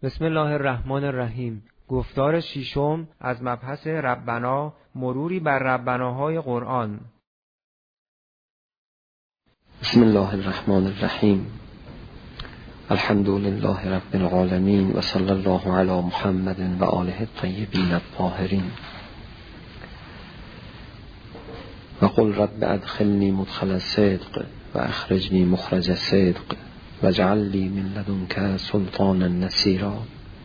بسم الله الرحمن الرحیم. گفتار ششم از مبحث ربنا، مروری بر ربناهای قرآن. بسم الله الرحمن الرحیم. الحمد لله رب العالمین و صلی الله علی محمد و آله الطیبین الطاهرین. و قل رب ادخلنی مدخل صدق و اخرجنی مخرج صدق و اجعل لی من لدنک سلطانا نصیرا.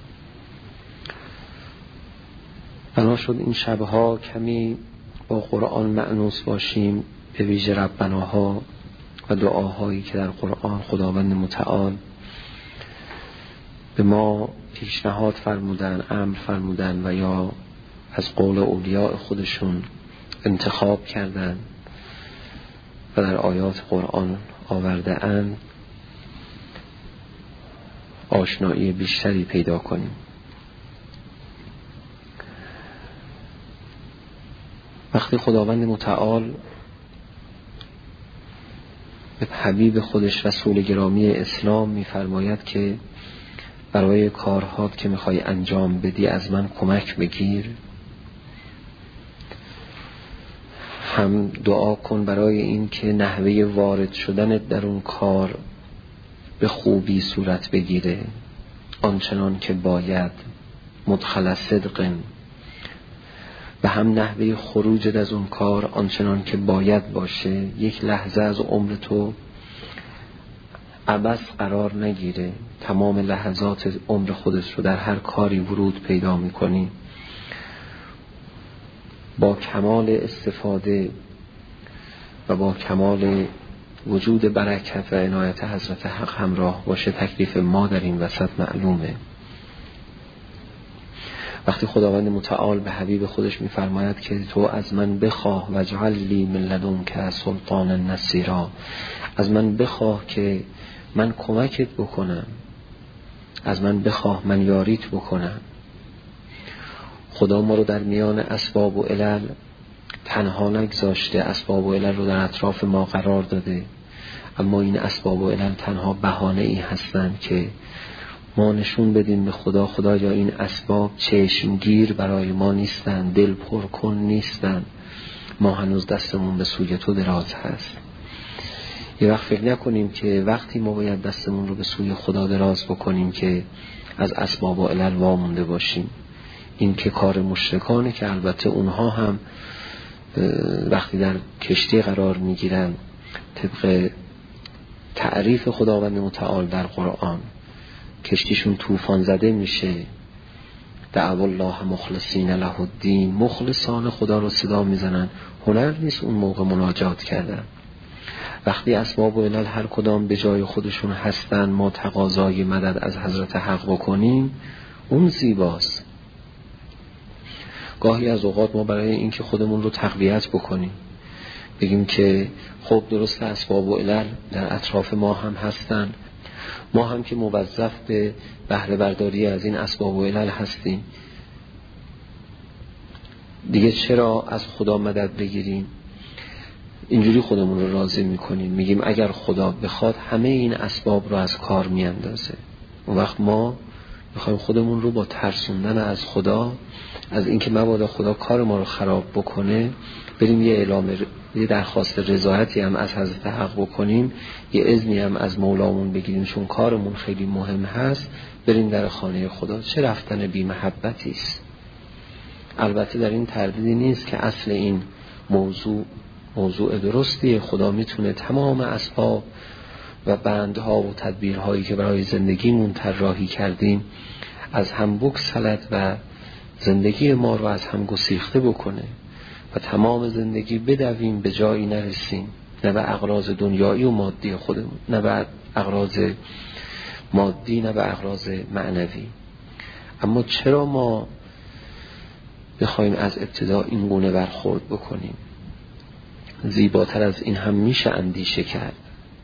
بنا شد این شبها کمی با قرآن مأنوس باشیم، به ویژه ربناها و دعاهایی که در قرآن خداوند متعال به ما پیشنهاد فرمودن، امر فرمودن و یا از قول اولیاء خودشون انتخاب کردن و در آیات قرآن آورده اند، آشنایی بیشتری پیدا کنیم. وقتی خداوند متعال به حبیب خودش رسول گرامی اسلام می‌فرماید که برای کارهات که می‌خوای انجام بدی از من کمک بگیر، هم دعا کن برای این که نحوه وارد شدن در اون کار به خوبی صورت بگیره، آنچنان که باید، مدخل صدق، و هم نحوه خروج از اون کار آنچنان که باید باشه. یک لحظه از عمر تو عبث قرار نگیره، تمام لحظات عمر خودت رو در هر کاری ورود پیدا میکنی با کمال استفاده و با کمال وجود برکت و عنایت حضرت حق همراه باشه. تکلیف ما در این وسط معلومه. وقتی خداوند متعال به حبیب خودش میفرماید که تو از من بخواه و اجعل لی من لدنک سلطانا نصیرا، از من بخواه که من کمکت بکنم، از من بخواه من یاریت بکنم. خدا ما رو در میان اسباب و علل تنها نگذاشته، اسباب و علل رو در اطراف ما قرار داده، اما این اسباب و علل تنها بهانه ای هستند که ما نشون بدیم به خدا یا این اسباب چشمگیر برای ما نیستن، دل پر کن نیستن، ما هنوز دستمون به سوی تو دراز هست. یه وقت فکر نکنیم که وقتی ما باید دستمون رو به سوی خدا دراز بکنیم که از اسباب و علل وامونده باشیم. این که کار مشرکانه که البته اونها هم وقتی در کشتی قرار میگیرن طبق تعریف خداوند متعال در قرآن کشتیشون طوفان زده میشه، دعوا الله مخلصین له الدین، مخلصان خدا رو صدا میزنن. هنر نیست اون موقع مناجات کردن. وقتی اسباب و علل هر کدام به جای خودشون هستن، ما تقاضای مدد از حضرت حق بکنیم، اون زیباست. گاهی از اوقات ما برای این که خودمون رو تقویت بکنیم بگیم که خب درسته اسباب و علل در اطراف ما هم هستن، ما هم که موظف به بهره برداری از این اسباب و علل هستیم، دیگه چرا از خدا مدد بگیریم؟ اینجوری خودمون رو راضی میکنیم، میگیم اگر خدا بخواد همه این اسباب رو از کار میاندازه. اون وقت ما میخوایم خودمون رو با ترسوندن از خدا، از اینکه مبادا خدا کار ما رو خراب بکنه، بریم یه درخواست رضایتی هم از حضرت حق بکنیم، یه اذنی هم از مولامون بگیریم چون کارمون خیلی مهم هست، بریم در خانه خدا. چه رفتن بی محبتی است. البته در این تردیدی نیست که اصل این موضوع درستیه. خدا میتونه تمام اسباب و بندها و تدبیرهایی که برای زندگیمون طراحی کردیم از هم بگسلد و زندگی ما رو از هم گسیخته بکنه و تمام زندگی بدویم به جایی نرسیم، نه به اغراض دنیایی و مادی خودمون، نه به اغراض مادی، نه به اغراض معنوی. اما چرا ما بخوایم از ابتدا این گونه برخورد بکنیم؟ زیباتر از این هم میشه اندیشه کرد.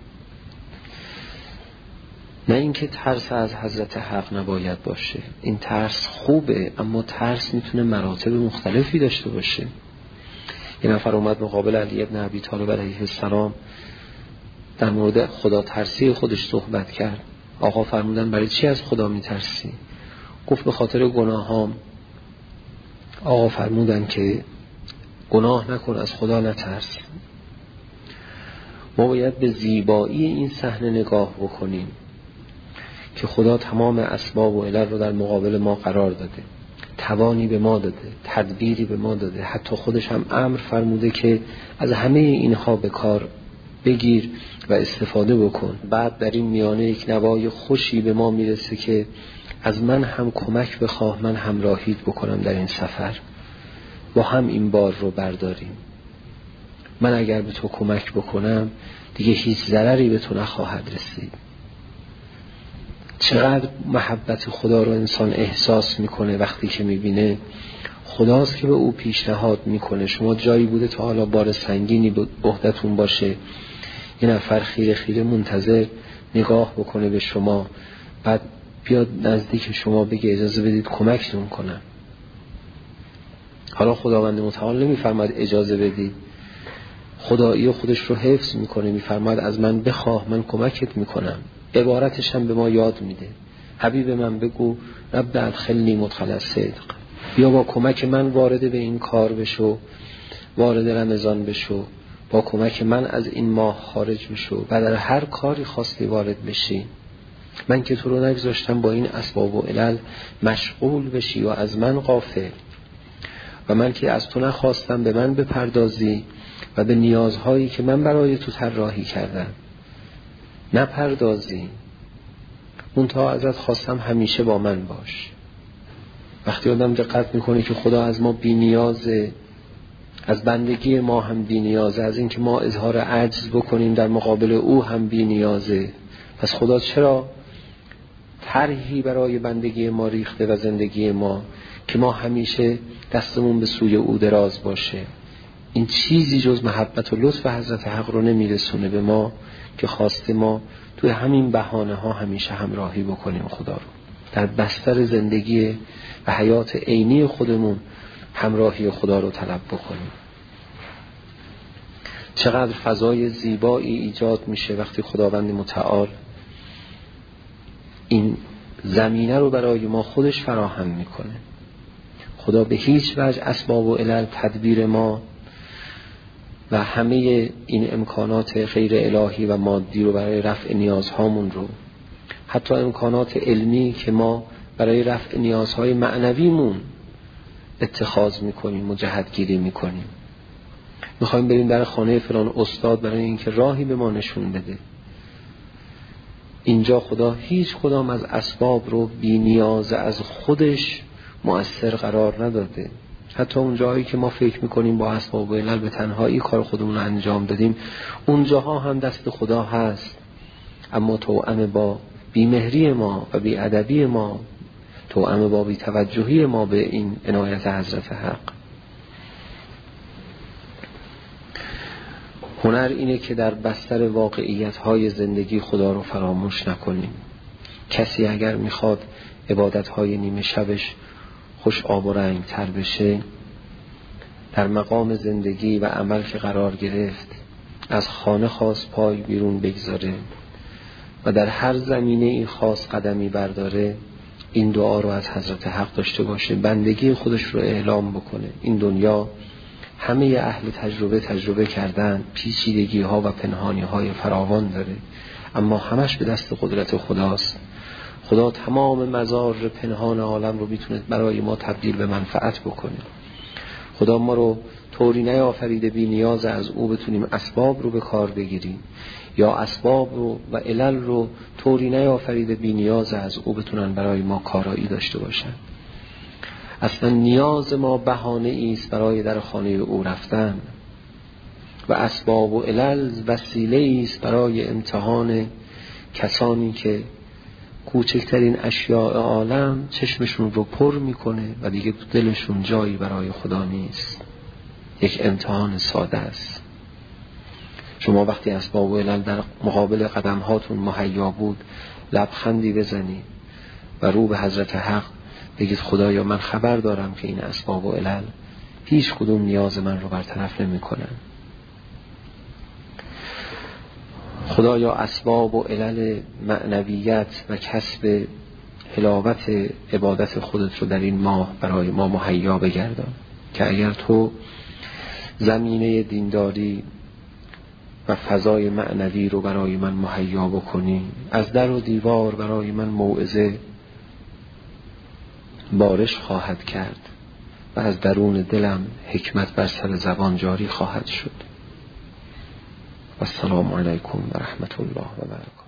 نه اینکه ترس از حضرت حق نباید باشه، این ترس خوبه، اما ترس میتونه مراتب مختلفی داشته باشه. یه نفر اومد مقابل علی ابن ابی طالب علیه السلام در مورد خدا ترسی خودش صحبت کرد. آقا فرمودن برای چی از خدا میترسی؟ گفت به خاطر گناهام آقا فرمودن که گناه نکن، از خدا نترس. ما باید به زیبایی این صحنه نگاه بکنیم که خدا تمام اسباب و علل رو در مقابل ما قرار داده، توانی به ما داده، تدبیری به ما داده، حتی خودش هم امر فرموده که از همه اینها به کار بگیر و استفاده بکن. بعد در این میانه یک نوای خوشی به ما میرسه که از من هم کمک بخواه، من همراهیت بکنم در این سفر، با هم این بار رو برداریم. من اگر به تو کمک بکنم دیگه هیچ ضرری به تو نخواهد رسید. چقدر محبت خدا رو انسان احساس میکنه وقتی که میبینه خداست که به او پیشنهاد میکنه. شما جایی بوده تا حالا بار سنگینی به عهدتون باشه، یه نفر خیره خیره منتظر نگاه بکنه به شما، بعد بیاد نزدیک شما بگه اجازه بدید کمکتون کنم. حالا خداوند متعال نمیفرماید اجازه بدید، خدایی خودش رو حفظ میکنه، میفرماید از من بخواه من کمکت میکنم. عبارتش هم به ما یاد میده، حبیب من بگو رب ادخلنی مدخل صدق، بیا با کمک من وارد به این کار بشو، وارد رمضان بشو، با کمک من از این ماه خارج بشو و در هر کاری خواستی وارد بشی. من که تو رو نگذاشتم با این اسباب و علل مشغول بشی و از من غافل، و من که از تو نخواستم به من بپردازی و به نیازهایی که من برای تو طراحی کردم نپردازی. منتها ازت خواستم همیشه با من باش. وقتی آدم دقت میکنه که خدا از ما بی نیازه، از بندگی ما هم بی نیازه، از اینکه ما اظهار عجز بکنیم در مقابل او هم بی نیازه، پس خدا چرا طرحی برای بندگی ما ریخته و زندگی ما که ما همیشه دستمون به سوی او دراز باشه؟ این چیزی جز محبت و لطف حضرت حق رو نمیرسونه به ما که خواسته ما توی همین بهانه ها همیشه همراهی بکنیم خدا رو، در بستر زندگی و حیات عینی خودمون همراهی خدا رو طلب بکنیم. چقدر فضای زیبایی ایجاد میشه وقتی خداوند متعال این زمینه رو برای ما خودش فراهم میکنه. خدا به هیچ وجه اسباب و علل تدبیر ما و همه این امکانات غیر الهی و مادی رو برای رفع نیازهامون رو، حتی امکانات علمی که ما برای رفع نیازهای معنویمون اتخاذ میکنیم و جهتگیری میکنیم، میخوایم بریم در خانه فلان استاد برای اینکه راهی به ما نشون بده. اینجا خدا هیچ کدام از اسباب رو بی نیاز از خودش مؤثر قرار نداده. حتی اون جایی که ما فکر میکنیم با اسباب و علل به تنهایی کار خودمون رو انجام دادیم، اونجاها هم دست خدا هست، اما توأم با بیمهری ما و بیادبی ما، توأم با بی‌توجهی ما به این عنایت حضرت حق. هنر اینه که در بستر واقعیت‌های زندگی خدا رو فراموش نکنیم. کسی اگر میخواد عبادت‌های نیمه شبش خوش آب و رنگ تر بشه، در مقام زندگی و عمل که قرار گرفت از خانه خاص پای بیرون بگذاره و در هر زمینه این خاص قدمی برداره، این دعا رو از حضرت حق داشته باشه، بندگی خودش رو اعلام بکنه. این دنیا همه اهل تجربه کردن، پیچیدگی ها و پنهانی های فراوان داره، اما همش به دست قدرت خداست. خدا تمام مزار پنهان عالم رو میتونه برای ما تبدیل به منفعت بکنه. خدا ما رو طوری نیافریده بی نیاز از او بتونیم اسباب رو به کار بگیریم، یا اسباب رو و علل رو طوری نیافریده بی نیاز از او بتونن برای ما کارایی داشته باشن. اصلا نیاز ما بهانه است برای در خانه او رفتن و اسباب و علل وسیله است برای امتحان کسانی که کوچکترین اشیاء عالم چشمشون رو پر میکنه و دیگه دلشون جایی برای خدا نیست. یک امتحان ساده است. شما وقتی اسباب و علل در مقابل قدم هاتون مهیا بود، لبخندی بزنید و رو به حضرت حق بگید خدایا من خبر دارم که این اسباب و علل هیچ کدوم نیاز من رو برطرف نمی کنن. خدایا اسباب و علل معنویت و کسب حلاوت عبادت خودت رو در این ماه برای ما مهیا بگردان که اگر تو زمینه دینداری و فضای معنوی رو برای من مهیا بکنی، از در و دیوار برای من موعظه بارش خواهد کرد و از درون دلم حکمت بر سر زبان جاری خواهد شد. و السلام علیکم و رحمت الله و برکاته.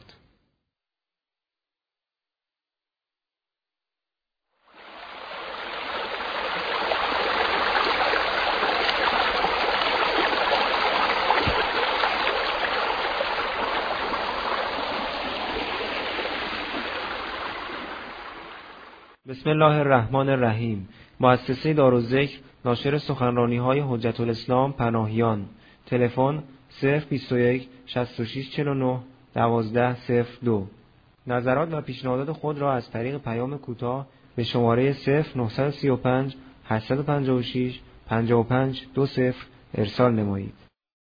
بسم الله الرحمن الرحیم. مؤسسه دارالذکر ناشر سخنرانی‌های حجت الاسلام پناهیان. تلفن 021 66 49 12 02. نظرات و پیشنهادات خود را از طریق پیام کوتاه به شماره 0935 856 55 20 ارسال نمایید.